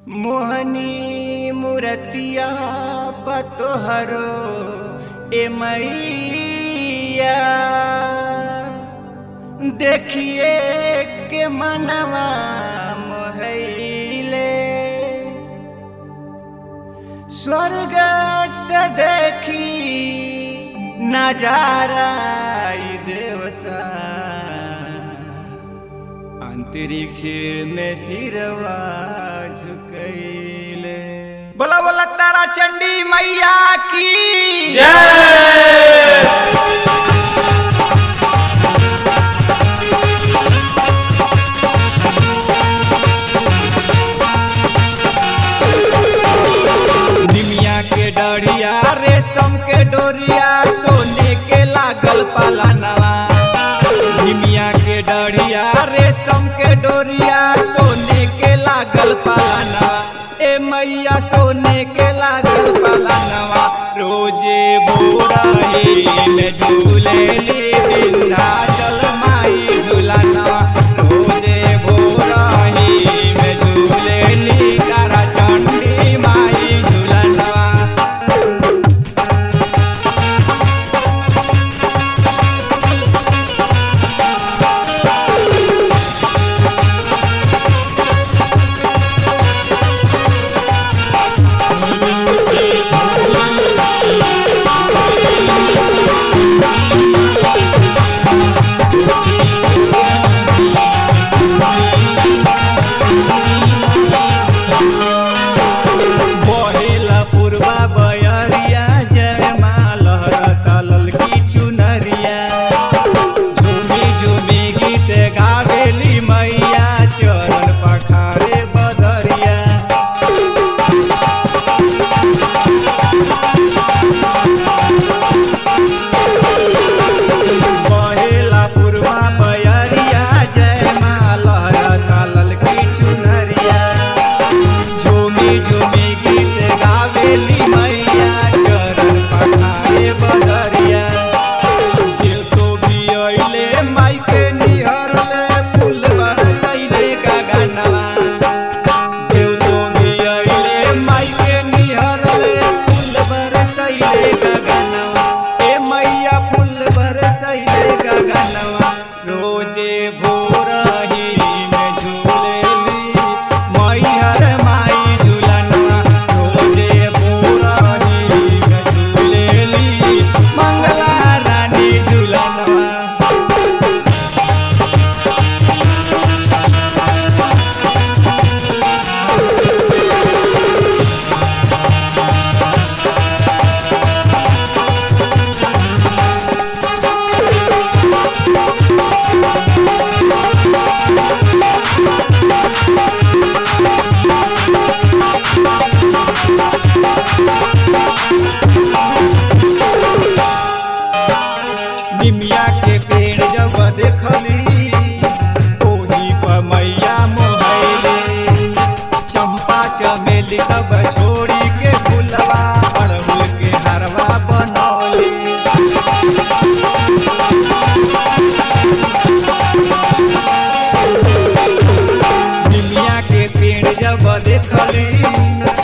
मोहनी मूर्तिया बतोहरो ए मैया देखिए के मनवा मोहले स्वर्ग से देखी नजारा देवता अंतरिक्ष में सिरवा झुकैले। बोला बोला तारा चंडी मैया की जय। निमिया के डोरिया रेशम के डोरिया सोने के लागल पालनवा। निमिया के डोरिया रेशम के डोरिया सोने के लागल पालनवा। ए मैया सोने के लागल पालनवा। रोजे भोरही में झूलेली विंध्याचल माई झूलनवा। रोजे भोरही में झूलेली तारा चंडी माई झूलनवा। रोजे भोरही में झूलेली मैहर माई झूलनवा। रोजे भोरही में झूलेली मंगला रानी झूलनवा। निमिया के पेड़ जब देखली ओही पर मैया मोहले। चंपा चमेली सब छोड़ी के फूलवा अड़हुल के हरवा बनौले। निमिया के पेड़ जब देखली